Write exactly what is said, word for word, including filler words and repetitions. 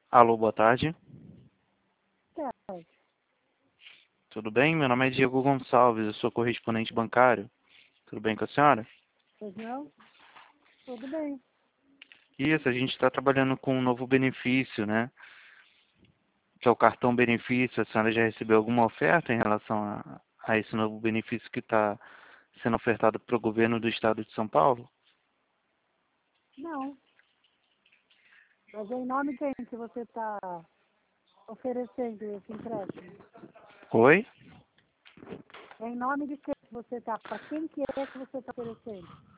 Alô, boa tarde. Tarde. Tudo bem? Meu nome é Diego Gonçalves, eu sou correspondente bancário. Tudo bem com a senhora? Pois não? Tudo bem. Isso, a gente está trabalhando com um novo benefício, né? Que é o cartão benefício. A senhora já recebeu alguma oferta em relação a, a esse novo benefício que está sendo ofertado para o governo do estado de São Paulo? Não. Mas é em nome de quem que você está oferecendo esse empréstimo? Oi? É em nome de quem que você está? Para quem que é que você está oferecendo?